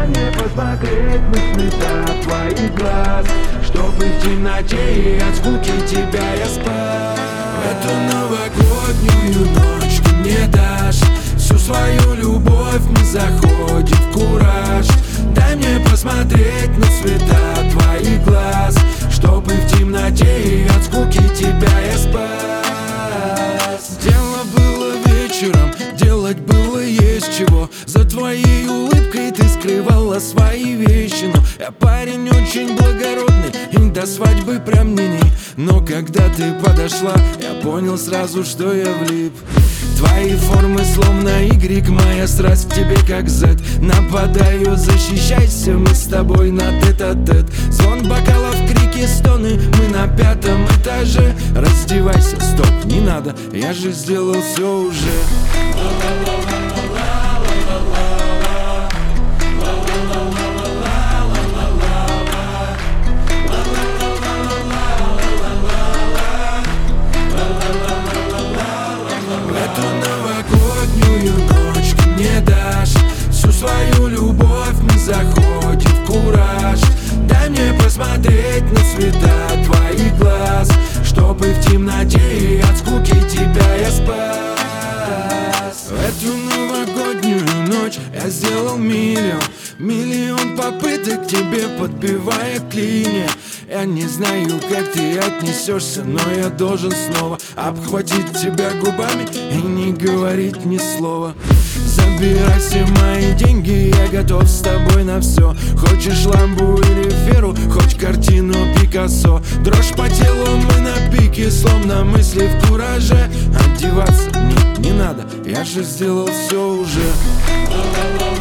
Дай мне посмотреть на цвета твоих глаз, чтобы в темноте и от скуки тебя я спас. Эту новогоднюю ночь ты мне дашь всю свою любовь, мы заходим в кураж. Дай мне посмотреть на цвета твоих глаз, чтобы в темноте и от скуки тебя я спас. Дело было вечером, делать было есть чего. За твоей улыбкой ты скрывала свои вещи. Но я парень очень благородный и до свадьбы прям не. Но когда ты подошла, я понял сразу, что я влип. Твои формы словно Y, моя страсть к тебе как Z. Нападаю, защищайся, мы с тобой на тет-а-тет. Звон бокалов, крики, стоны, мы на 5-м этаже. Раздевайся, стоп, не надо, я же сделал все уже. Всю свою любовь, мы заходим в кураж. Дай мне посмотреть на цвета твоих глаз, чтобы в темноте и от скуки тебя я спас. В эту новогоднюю ночь я сделал миллион попыток к тебе, подбивая клинья. Я не знаю, как ты отнесешься, но я должен снова обхватить тебя губами и не говорить ни слова. Забирай все мои деньги, я готов с тобой на все. Хочешь ламбу или феру, хоть картину Пикассо. Дрожь по телу, мы на пике, словно мысли в кураже. Одеваться не надо, я же сделал все уже.